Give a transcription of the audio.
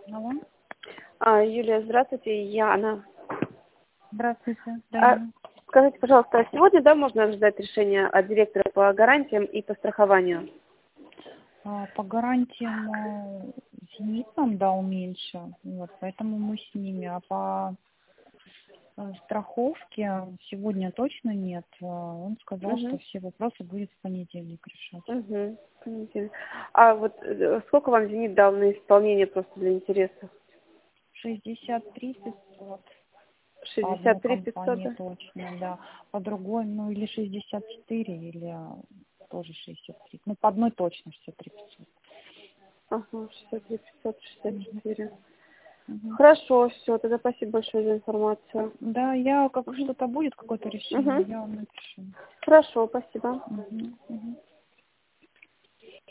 Алло. Юлия, здравствуйте, Яна. Здравствуйте. Да. Скажите, пожалуйста, сегодня, да, можно ждать решения от директора по гарантиям и по страхованию? По гарантиям «Зенит» нам дал меньше, вот, поэтому мы с ними. А по страховке сегодня точно нет. Он сказал, что все вопросы будет в понедельник решать. Понятно. А вот сколько вам «Зенит» дал на исполнение, просто для интереса? 63 500. По одной 63 500, компании да? точно, да. По другой, или 64, или тоже 63. Ну, по одной точно 63 500. Ага, 63 500, 64. Мгм. Хорошо, все, тогда спасибо большое за информацию. Да, я как что-то будет, какое-то решение, я вам напишу. Хорошо, спасибо. Мгм. Мгм.